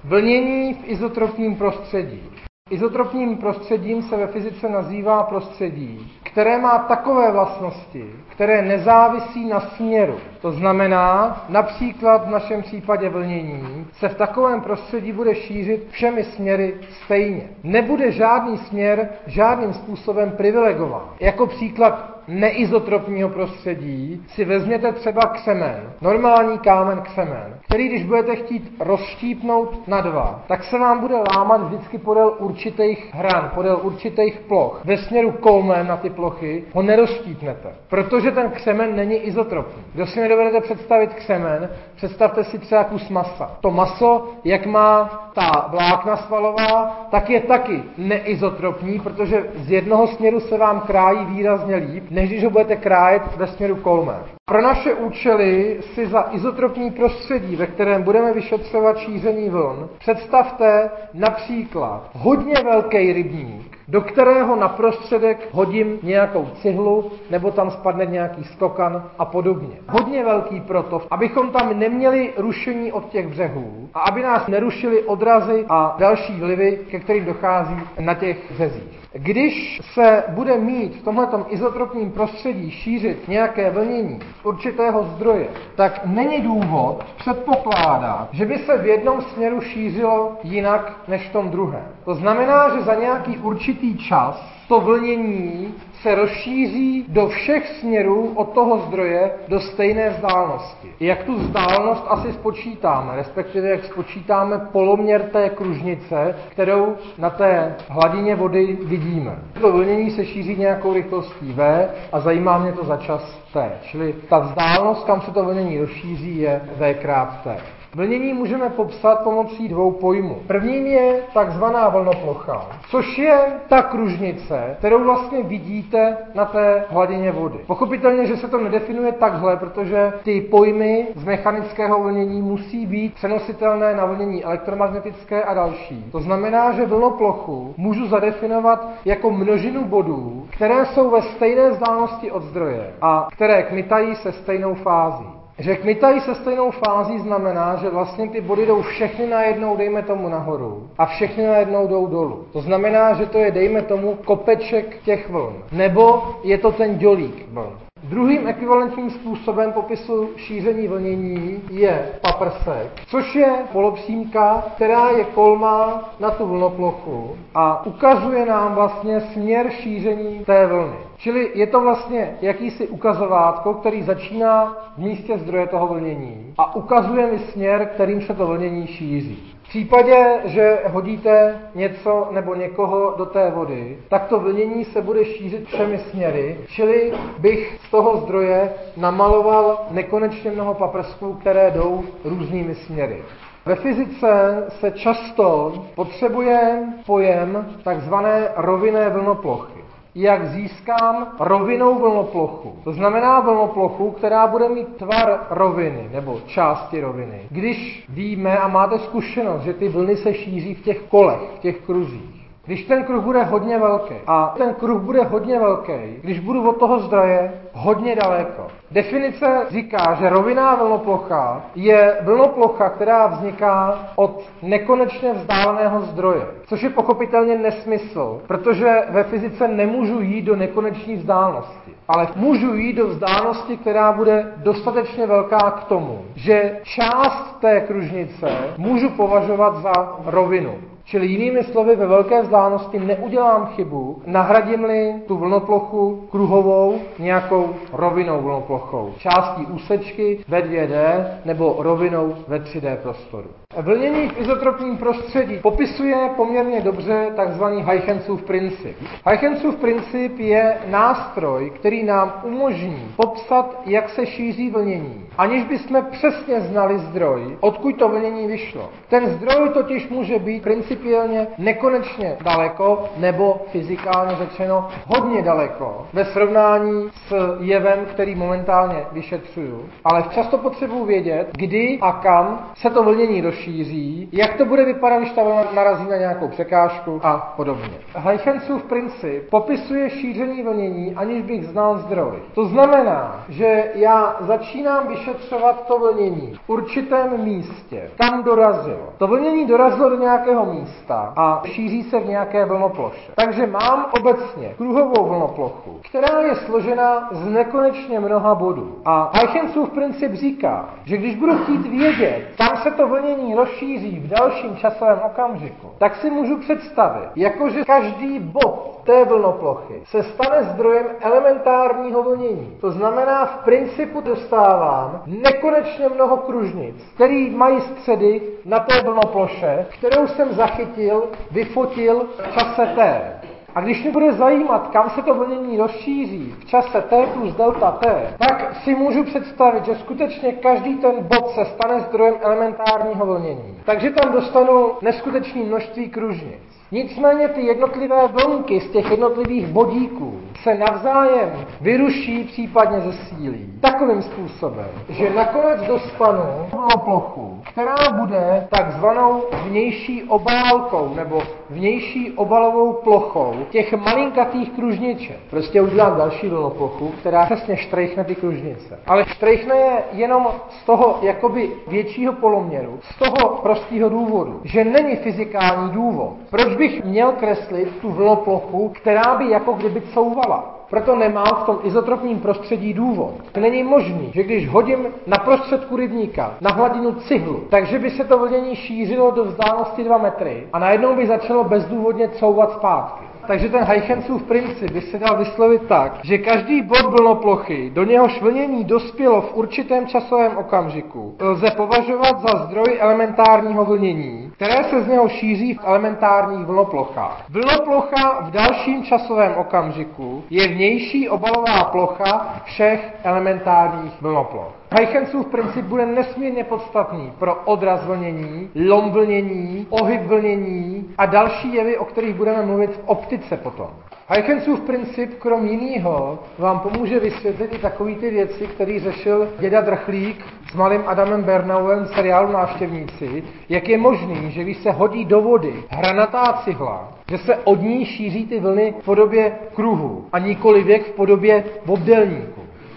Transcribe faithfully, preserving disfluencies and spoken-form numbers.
Vlnění v izotropním prostředí. Izotropním prostředím se ve fyzice nazývá prostředí, které má takové vlastnosti, které nezávisí na směru. To znamená, například v našem případě vlnění se v takovém prostředí bude šířit všemi směry stejně. Nebude žádný směr žádným způsobem privilegován. Jako příklad neizotropního prostředí si vezměte třeba křemen, normální kámen křemen, který když budete chtít rozštípnout na dva, tak se vám bude lámat vždycky podél určitých hran, podél určitých ploch. Ve směru kolmem na ty plochy ho nerozštípnete, protože ten křemen není izotropní. Kdo si nedovedete představit křemen, představte si třeba kus masa. To maso, jak má ta vlákna svalová, tak je taky neizotropní, protože z jednoho směru se vám krájí výrazně líp, než když ho budete krájet ve směru kolmem. Pro naše účely si za izotropní prostředí, ve kterém budeme vyšetřovat šíření vln, představte například hodně velký rybník, do kterého na prostředek hodím nějakou cihlu, nebo tam spadne nějaký skokan a podobně. Hodně velký proto, abychom tam neměli rušení od těch břehů a aby nás nerušily odrazy a další vlivy, ke kterým dochází na těch březích. Když se bude mít v tomhletom izotropním prostředí šířit nějaké vlnění z určitého zdroje, tak není důvod předpokládat, že by se v jednom směru šířilo jinak než v tom druhém. To znamená, že za nějaký určitý čas to vlnění se rozšíří do všech směrů od toho zdroje do stejné vzdálenosti. Jak tu vzdálenost asi spočítáme, respektive jak spočítáme poloměr té kružnice, kterou na té hladině vody vidíme. To vlnění se šíří nějakou rychlostí v a zajímá mě to za čas t. Čili ta vzdálenost, kam se to vlnění rozšíří, je v krát t. Vlnění můžeme popsat pomocí dvou pojmů. Prvním je takzvaná vlnoplocha, což je ta kružnice, kterou vlastně vidíte na té hladině vody. Pochopitelně, že se to nedefinuje takhle, protože ty pojmy z mechanického vlnění musí být přenositelné na vlnění elektromagnetické a další. To znamená, že vlnoplochu můžu zadefinovat jako množinu bodů, které jsou ve stejné vzdálenosti od zdroje a které kmitají se stejnou fází. Že kmitají se stejnou fází znamená, že vlastně ty body jdou všechny najednou, dejme tomu nahoru, a všechny najednou jdou dolů. To znamená, že to je, dejme tomu, kopeček těch vln. Nebo je to ten dělík vln. Druhým ekvivalentním způsobem popisu šíření vlnění je paprsek, což je polopřímka, která je kolmá na tu vlnoplochu a ukazuje nám vlastně směr šíření té vlny. Čili je to vlastně jakýsi ukazovátko, který začíná v místě zdroje toho vlnění a ukazuje mi směr, kterým se to vlnění šíří. V případě, že hodíte něco nebo někoho do té vody, tak to vlnění se bude šířit všemi směry, čili bych z toho zdroje namaloval nekonečně mnoho paprsků, které jdou různými směry. Ve fyzice se často potřebuje pojem takzvané rovinné vlnoplochy. Jak získám rovinnou vlnoplochu. To znamená vlnoplochu, která bude mít tvar roviny nebo části roviny. Když víme a máte zkušenost, že ty vlny se šíří v těch kolech, v těch kruzích. Když ten kruh bude hodně velký a ten kruh bude hodně velký, když budu od toho zdroje hodně daleko. Definice říká, že rovinná vlnoplocha je vlnoplocha, která vzniká od nekonečně vzdáleného zdroje. Což je pochopitelně nesmysl, protože ve fyzice nemůžu jít do nekonečné vzdálenosti. Ale můžu jít do vzdálenosti, která bude dostatečně velká k tomu, že část té kružnice můžu považovat za rovinu. Čili jinými slovy, ve velké vzdálenosti neudělám chybu, nahradím-li tu vlnoplochu kruhovou nějakou rovinnou vlnoplochou. Částí úsečky ve dvě dé nebo rovinou ve tři dé prostoru. Vlnění v izotropním prostředí popisuje poměrně dobře tzv. Huygens princip. Huygens princip je nástroj, který nám umožní popsat, jak se šíří vlnění, aniž bychom přesně znali zdroj, odkud to vlnění vyšlo. Ten zdroj totiž může být principiálně nekonečně daleko, nebo fyzikálně řečeno hodně daleko, ve srovnání s jevem, který momentálně vyšetřuju. Ale často potřebuji vědět, kdy a kam se to vlnění rozšíří, rozšíří, jak to bude vypadat, když ta vlna narazí na nějakou překážku a podobně. Huygens princip popisuje šíření vlnění, aniž bych znal zdroj. To znamená, že já začínám vyšetřovat to vlnění v určitém místě. Tam dorazilo. To vlnění dorazilo do nějakého místa a šíří se v nějaké vlnoploše. Takže mám obecně kruhovou vlnoplochu, která je složena z nekonečně mnoha bodů. A Huygensův princip říká, že když budu chtít vědět, kam se to vlnění rozšíří v dalším časovém okamžiku, tak si můžu představit, jakože každý bod té vlnoplochy se stane zdrojem elementárního vlnění. To znamená, v principu dostávám nekonečně mnoho kružnic, které mají středy na té vlnoploše, kterou jsem zachytil, vyfotil v čase T. A když mě bude zajímat, kam se to vlnění rozšíří v čase T plus delta T, tak si můžu představit, že skutečně každý ten bod se stane zdrojem elementárního vlnění. Takže tam dostanu neskutečné množství kružnic. Nicméně ty jednotlivé vlnky z těch jednotlivých bodíků se navzájem vyruší, případně zesílí. Takovým způsobem, že nakonec dostanu vlnoplochu, která bude takzvanou vnější obálkou nebo vnější obalovou plochou těch malinkatých kružniček. Prostě udělám další vlnoplochu, která přesně štrejchne ty kružnice. Ale štrejchne je jenom z toho jakoby většího poloměru, z toho prostého důvodu, že není fyzikální důvod. Proč bych měl kreslit tu vlnoplochu, která by jako kdyby couvala? Proto nemám v tom izotropním prostředí důvod. Není možný, že když hodím na prostředku rybníka na hladinu cihlu, takže by se to vlnění šířilo do vzdálenosti dva metry a najednou by začalo bezdůvodně couvat zpátky. Takže ten Huygensův princip by se dal vyslovit tak, že každý bod vlnoplochy, do něhož vlnění dospělo v určitém časovém okamžiku, lze považovat za zdroj elementárního vlnění, které se z něho šíří v elementárních vlnoplochách. Vlnoplocha v dalším časovém okamžiku je vnější obalová plocha všech elementárních vlnoploch. Huygensův princip bude nesmírně podstatný pro odraz vlnění, lom vlnění, ohyb vlnění a další jevy, o kterých budeme mluvit v optice potom. Huygensův princip, krom jinýho, vám pomůže vysvětlit i takový ty věci, který řešil děda Drchlík s malým Adamem Bernauem v seriálu Návštěvníci, jak je možný, že když se hodí do vody hranatá cihla, že se od ní šíří ty vlny v podobě kruhu a nikoli věk v podobě obdélníku.